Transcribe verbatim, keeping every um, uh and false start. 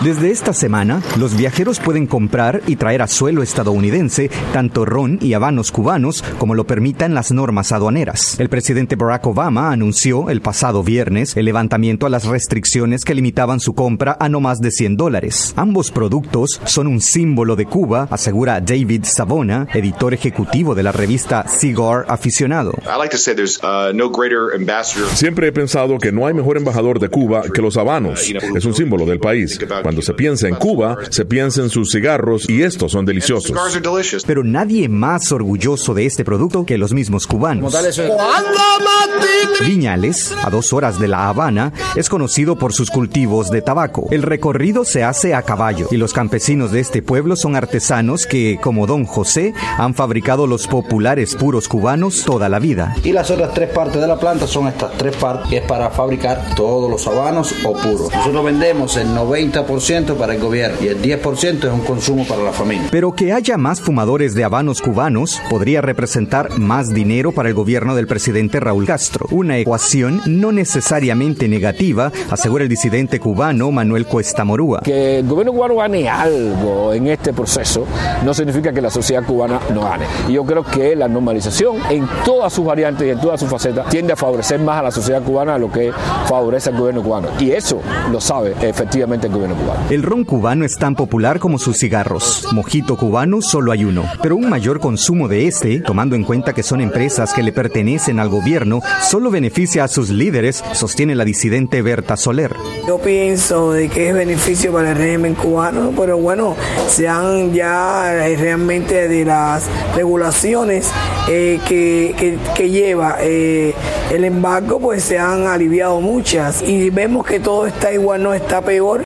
Desde esta semana, los viajeros pueden comprar y traer a suelo estadounidense tanto ron y habanos cubanos como lo permitan las normas aduaneras. El presidente Barack Obama anunció el pasado viernes el levantamiento a las restricciones que limitaban su compra a no más de cien dólares. Ambos productos son un símbolo de Cuba, asegura David Savona, editor ejecutivo de la revista Cigar Aficionado. Siempre he pensado que no hay mejor embajador de Cuba que los habanos. Es un símbolo del país. Cuando se piensa en Cuba, se piensa en sus cigarros y estos son deliciosos. Pero nadie más orgulloso de este producto que los mismos cubanos. Viñales, a dos horas de La Habana, es conocido por sus cultivos de tabaco. El recorrido se hace a caballo y los campesinos de este pueblo son artesanos que, como Don José, han fabricado los populares puros cubanos toda la vida. Y las otras tres partes de la planta son estas tres partes, que es para fabricar todos los habanos o puros. Nosotros vendemos el noventa por ciento para el gobierno y el diez por ciento es un consumo para la familia. Pero que haya más fumadores de habanos cubanos podría representar más dinero para el gobierno del presidente Raúl Castro. Una ecuación no necesariamente negativa, asegura el disidente cubano Manuel Cuesta Morúa. Que el gobierno cubano gane algo en este proceso no significa que la sociedad cubana no gane. Y yo creo que la normalización en todas sus variantes y en todas sus facetas tiende a favorecer más a la sociedad cubana de lo que favorece al gobierno cubano. Y eso lo sabe efectivamente el gobierno cubano. El ron cubano es tan popular como sus cigarros. Mojito cubano solo hay uno, pero un mayor consumo de este, tomando en cuenta que son empresas que le pertenecen al gobierno, solo beneficia a sus líderes, sostiene la disidente Berta Soler. Yo pienso de que es beneficio para el régimen cubano, pero bueno, sean ya realmente de las regulaciones eh, que, que, que lleva eh, el embargo, pues se han aliviado muchas y vemos que todo está igual, no está peor